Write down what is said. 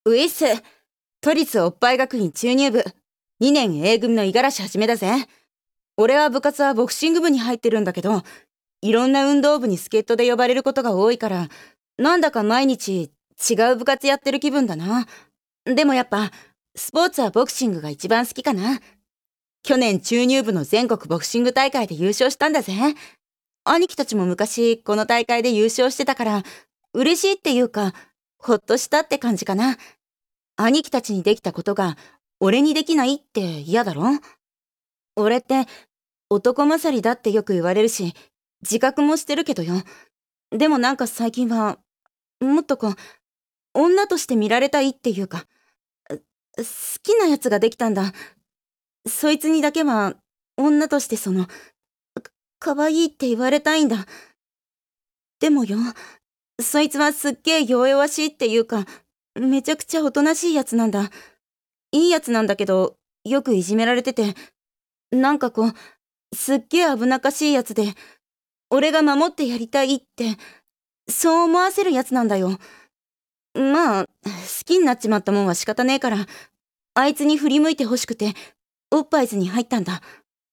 ウィス、都立おっぱい学院中入部、2年 A 組の五十嵐はじめだぜ。俺は部活はボクシング部に入ってるんだけど、いろんな運動部に助っ人で呼ばれることが多いから、なんだか毎日違う部活やってる気分だな。でもやっぱ、スポーツはボクシングが一番好きかな。去年中入部の全国ボクシング大会で優勝したんだぜ。兄貴たちも昔この大会で優勝してたから、嬉しいっていうか、ほっとしたって感じかな。兄貴たちにできたことが俺にできないって嫌だろ？俺って男勝りだってよく言われるし、自覚もしてるけどよ。でもなんか最近はもっと女として見られたいっていうか、好きなやつができたんだ。そいつにだけは女として可愛いって言われたいんだ。でもよ、そいつはすっげえ弱々しいっていうか、めちゃくちゃおとなしいやつなんだ。いいやつなんだけど、よくいじめられてて、なんかすっげえ危なっかしいやつで、俺が守ってやりたいって、そう思わせるやつなんだよ。まあ、好きになっちまったもんは仕方ねえから、あいつに振り向いてほしくて、おっぱいズに入ったんだ。